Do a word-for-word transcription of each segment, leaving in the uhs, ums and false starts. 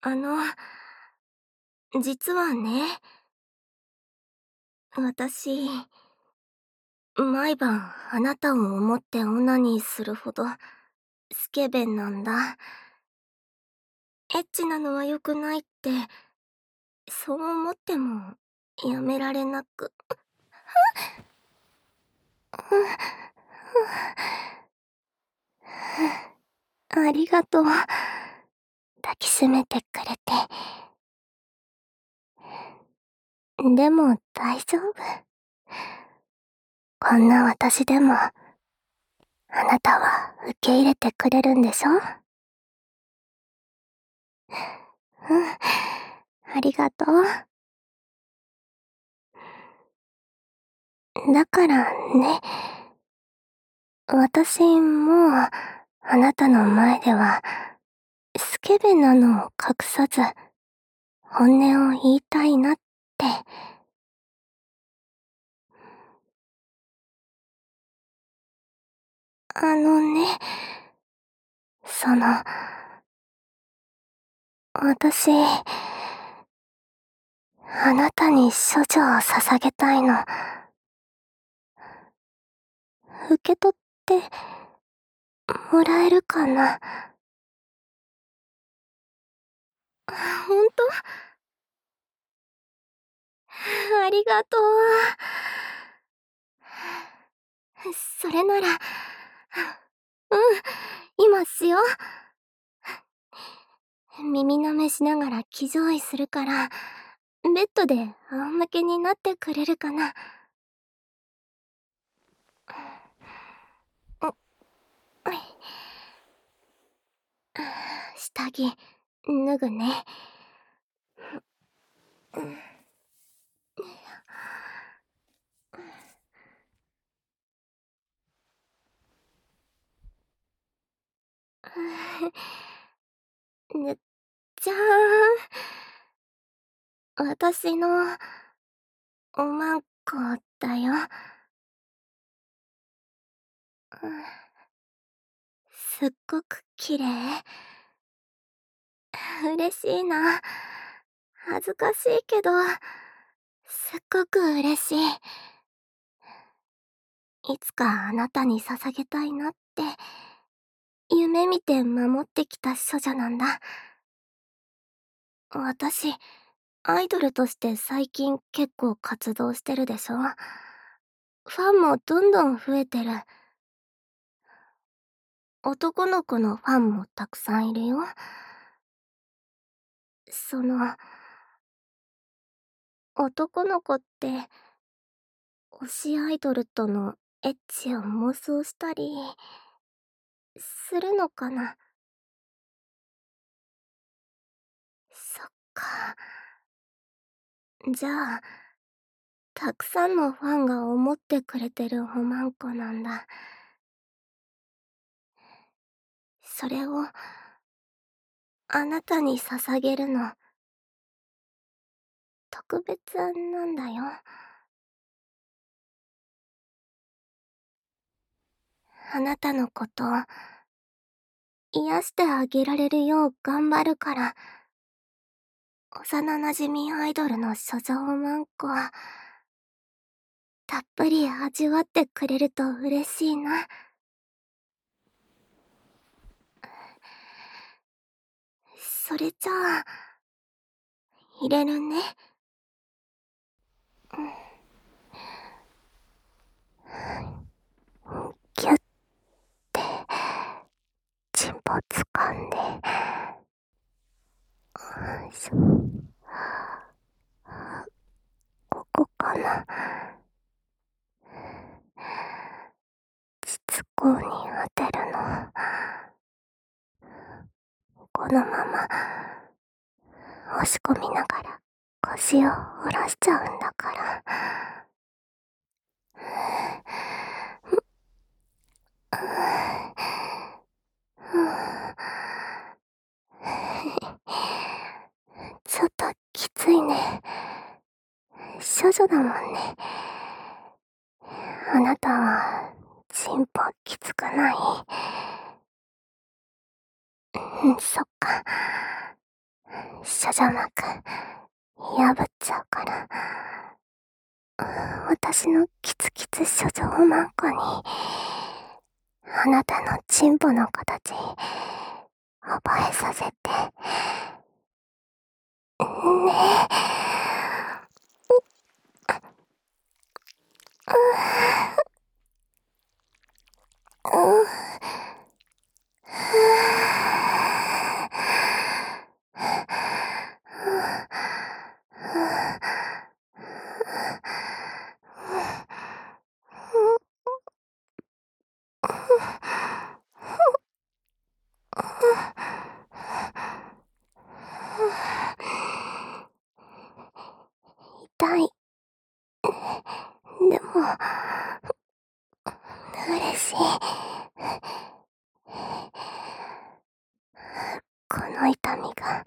あの、実はね、私、毎晩あなたを思ってオナニーするほどスケベなんだ。エッチなのは良くないって、そう思ってもやめられなく。ありがとう。抱きしめてくれて。でも大丈夫。こんな私でも、あなたは受け入れてくれるんでしょ？うん、ありがとう。だからね、私もうあなたの前ではスケベなのを隠さず本音を言いたいなって。あのね、その、私、あなたに処女を捧げたいの。受け取ってもらえるかな？ほんと？ありがとう。それなら、うん、今しよう。耳舐めしながら騎乗位するから、ベッドで仰向けになってくれるかな？下着、脱ぐね。ね、じゃーん。私の、おまんこだよ。すっごく綺麗。嬉しいな。恥ずかしいけど、すっごく嬉しい。いつかあなたに捧げたいなって、夢見て守ってきた処女なんだ。私、アイドルとして最近結構活動してるでしょ？ファンもどんどん増えてる。男の子のファンもたくさんいるよ。その、男の子って、推しアイドルとのエッチを妄想したり、するのかな？そっか。じゃあ、たくさんのファンが思ってくれてるおまんこなんだ。それを、あなたに捧げるの、特別なんだよ。あなたのこと、癒してあげられるよう頑張るから、幼馴染アイドルの処女おまんこ、たっぷり味わってくれると嬉しいな。それじゃあ、入れるね。ギュッて、チンポ掴んで、よいしょ。ここかな。膣口に当てるの。このまま、押し込みながら腰を下ろしちゃうんだから。ちょっときついね。処女だもんね。あなたは、チンポきつくない？うん、そっか。 処女膜破っちゃうから、私のキツキツ処女マンコにあなたのチンポの形覚えさせてねえ。うう痛い。でも、嬉しい。この痛みが、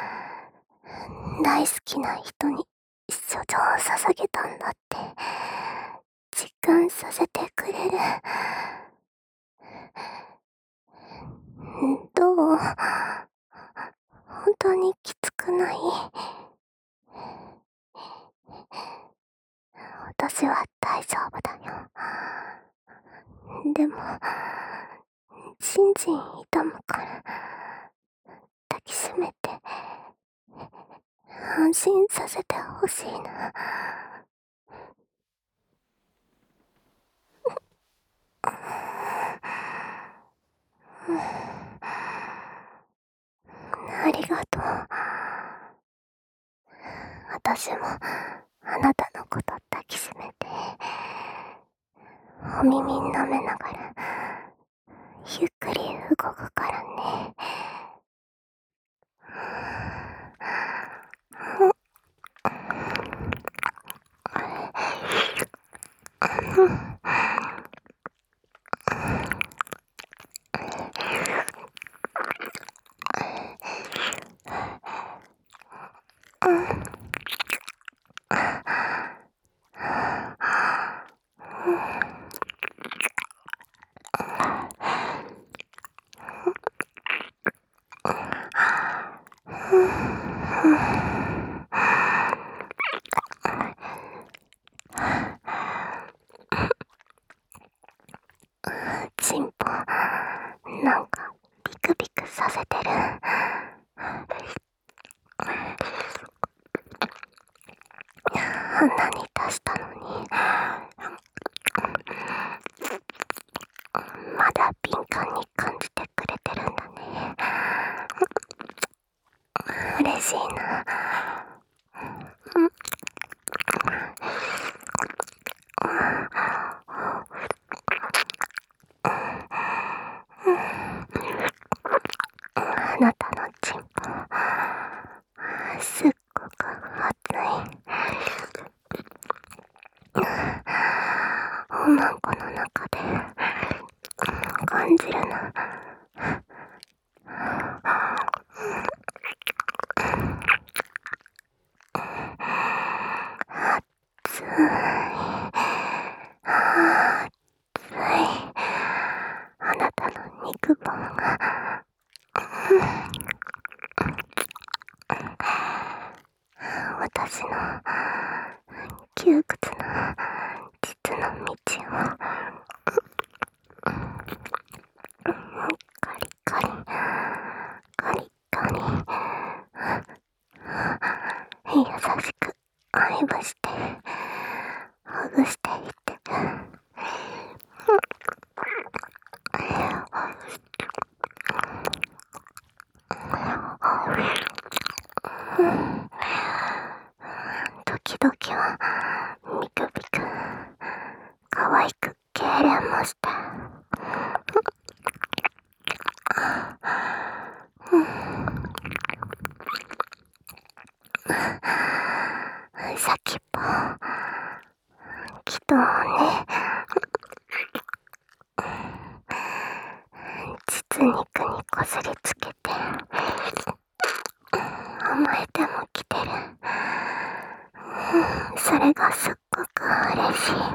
大好きな人に処女を捧げたんだって、実感させてくれる。どう？本当にきつくない？私は大丈夫だよ。でも、じんじん痛むから、抱きしめて、安心させてほしいな。ありがとう。私もあなたのこと抱きしめて、お耳舐めながら、ゆっくり動くからね。チンポ、なんかビクビクさせてる。あんなに出したのに、まだ敏感に感じてくれてるんだね。嬉しいな。あなたのチンポ、すっごく熱い。おまんこの中で感じるの。熱い、熱い。あなたの肉棒が、私の窮屈な実の道をカリカリカリカリ優しく愛撫してほぐしていってる。時々はビクビク可愛く痙攣もして、先っぽきっとね、実肉にこすりつけて甘えてもきてる。それがすっごく嬉しい。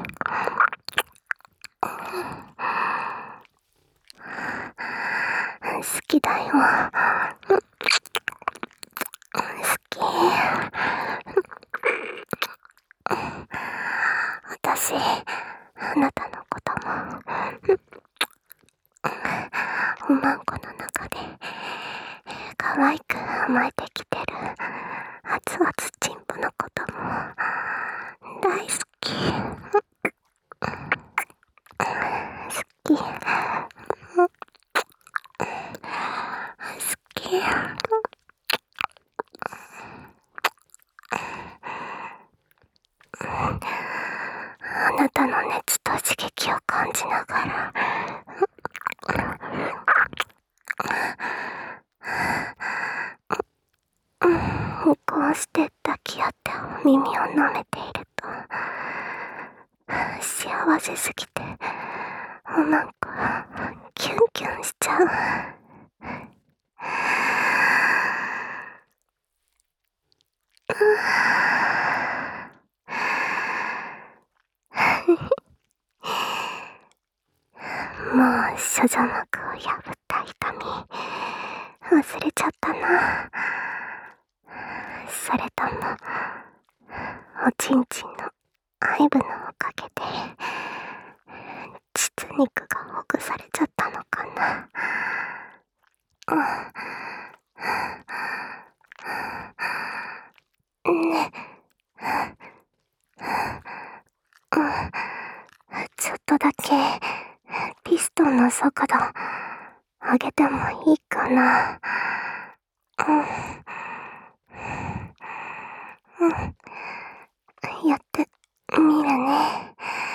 好きだよ。好可愛く甘えてきてる熱々チンポのことも大好き。好き。好き。あなたの熱と刺激を感じながらこうして抱き合って耳を舐めていると幸せすぎておまんこキュンキュンしちゃう。もう処女膜を破った痛み忘れちゃったな。それともおちんちんの愛撫のおかげで膣肉がほぐされちゃったのかな。ねちょっとだけピストンの速度上げてもいいかな。うん、うん、やってみるね。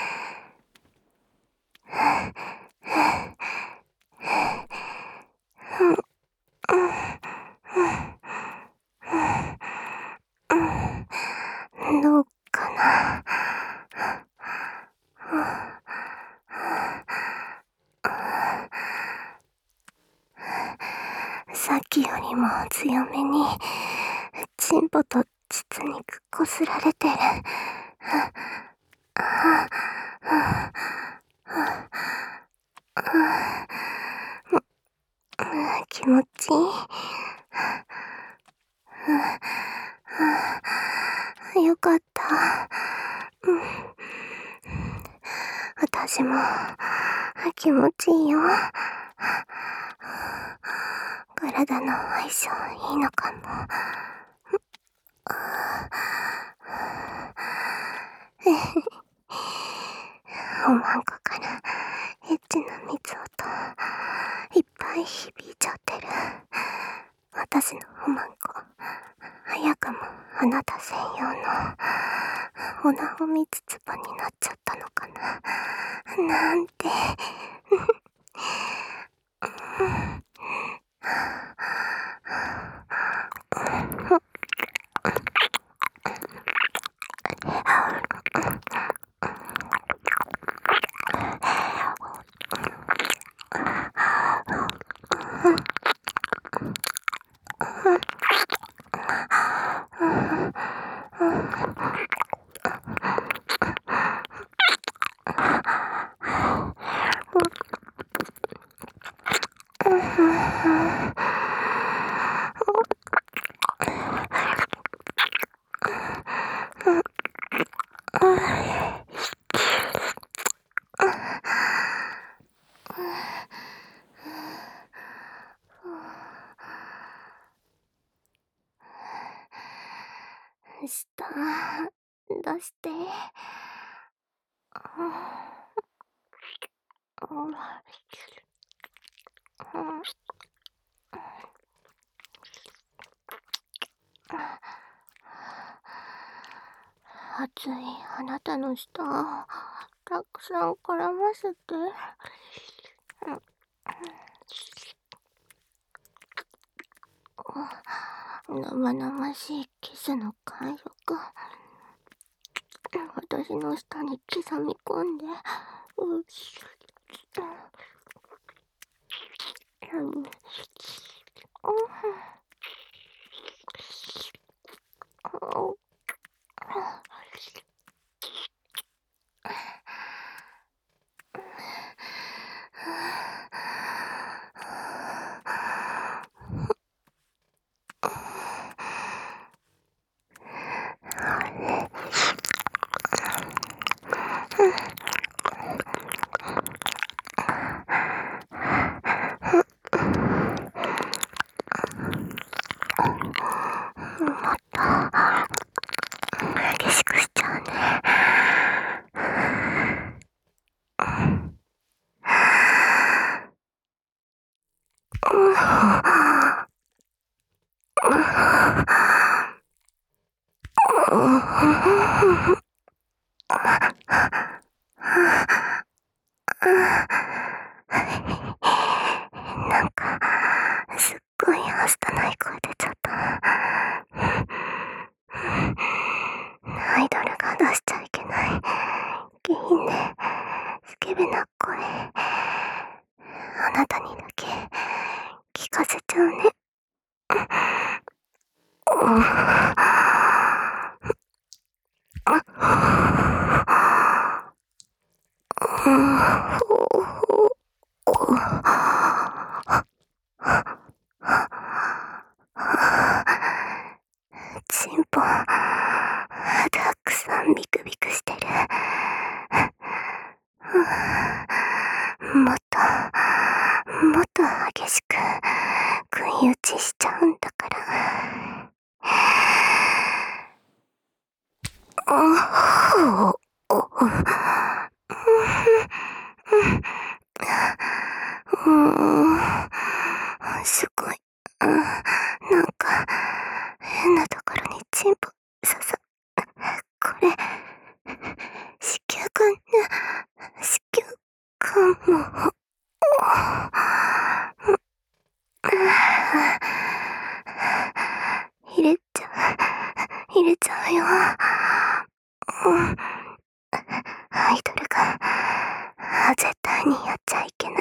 どうかな。さっきよりも強めにチンポと膣肉こすられてる。気持ちいい。よかった。うん、私も気持ちいいよ。体の相性いいのかも。おまんこからエッチな蜜音いっぱい響いちゃってる。私のおまんこ早くもあなた専用のおなほみつつぼになっちゃったのかななんて下出して。熱いあなたの舌たくさん絡ませて。生々しいキスの感触私の舌に刻み込んで、うっなんか、すっごいはしたない声出ちゃった。アイドルが出しちゃいけない。下品で、スケベな声。あなたにだけ、聞かせちゃうね。チンポ、たくさんビクビクしてる。もっと、もっと激しく食い打ちしちゃうんだから。すごい。なんか、変なところにチンポ刺さ、これ、子宮管ね、子宮管も。入れちゃう、入れちゃうよ。アイドルが、絶対にやっちゃいけない。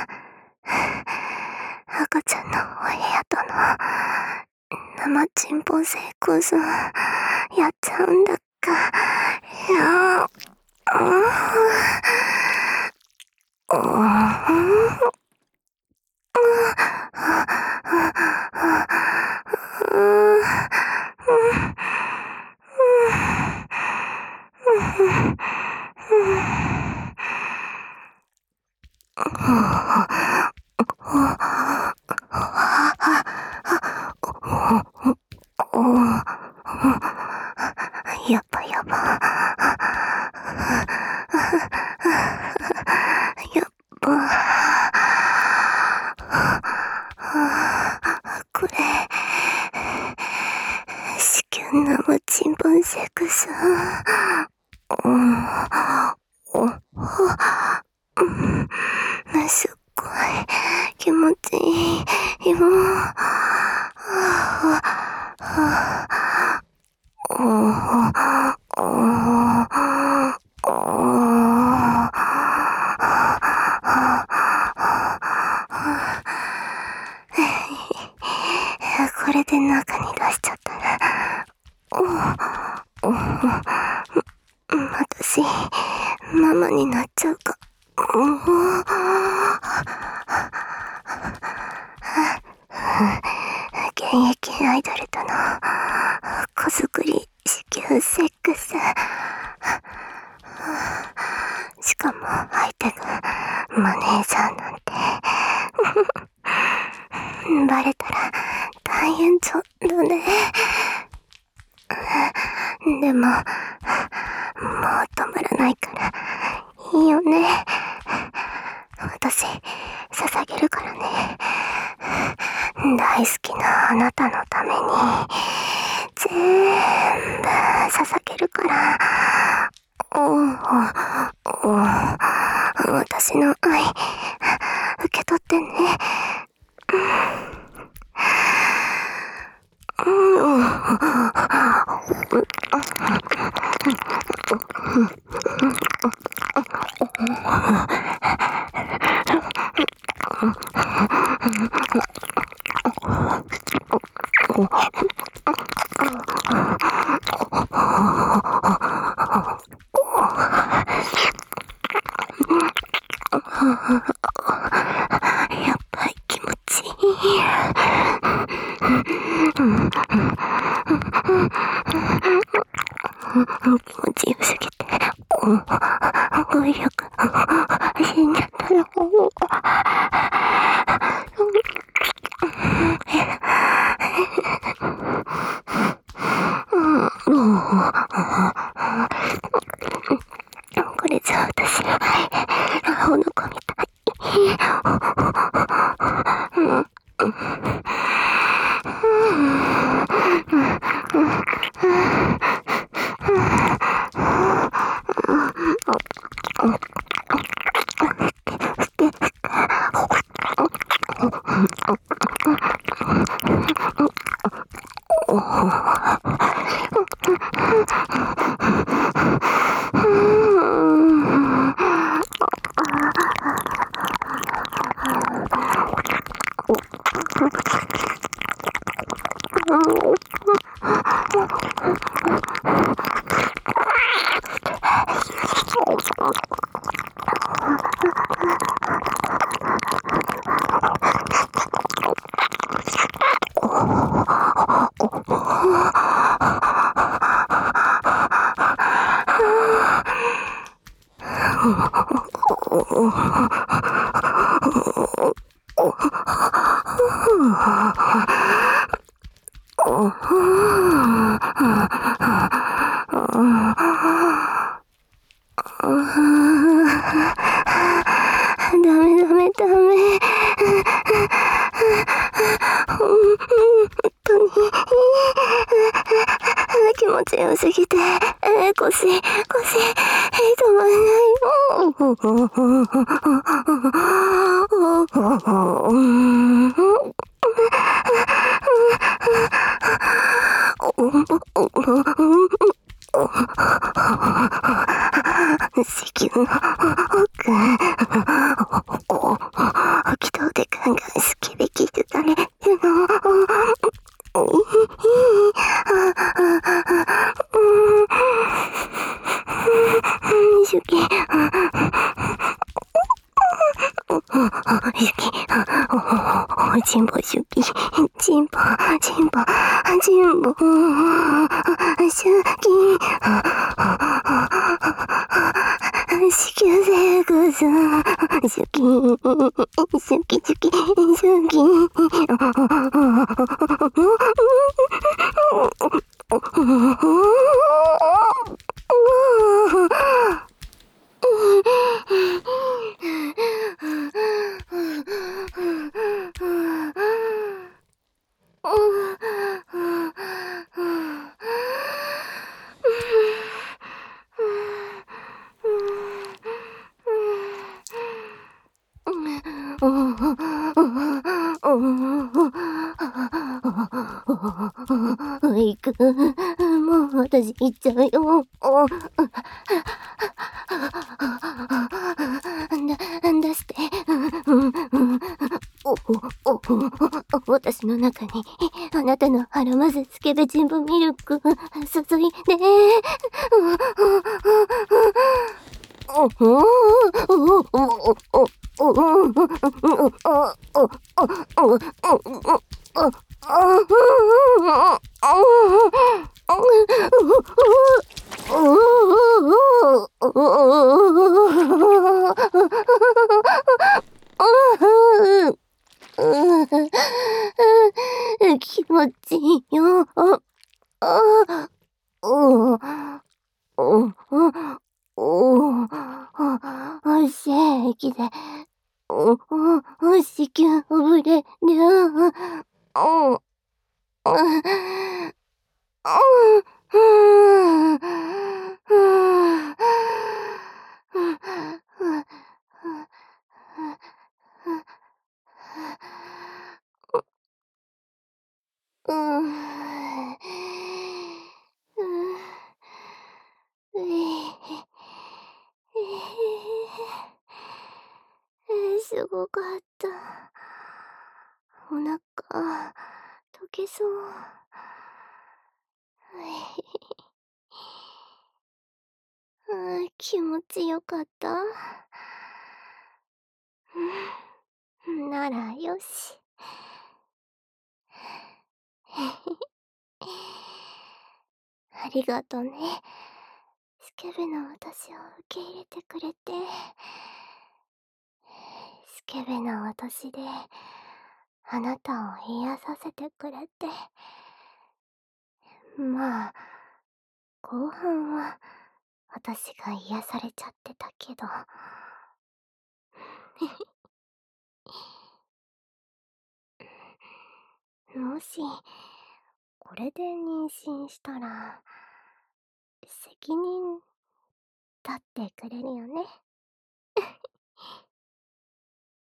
赤ちゃんのお部屋との生チンポ性交渉やっちゃうんだっか。いややばやば。やっば。これ、子宮生チンポンセックス。すっごい気持ちいいよ。これで中に出しちゃったら、私、ママになっちゃうか。現役アイドルとの子作り子宮セックス。しかも相手がマネージャーなんてバレたら大変ちょっとね。でも、もう止まらないからいいよね。私捧げるからね。大好きなあなたのために全部捧げるから。私の愛受け取ってね。やっぱり気持ちいい。気持ちよすぎて語彙力死んじゃったよ。これじゃ私アホの子みたい。 ダメダメダメ。本当に気持ちよすぎて腰腰止まらない子宮の奥気道でガンガンスケベキでたれるのシュキシュキチンポシュキチンポチンポチンポシュキ子宮セックスシュキシュキシュキシュキ行く。もう私行っちゃうよ。出して。私の中にあなたの腹まずスケベチンポミルク注いで。気持ちいいよ。正規で子宮おぶれる。すごかった。お腹溶けそう。気持ちよかった。ならよし。ありがとね。スケベな私を受け入れてくれて。スケベな私であなたを癒させてくれて。まあ後半は私が癒されちゃってたけどもしこれで妊娠したら責任取ってくれるよね。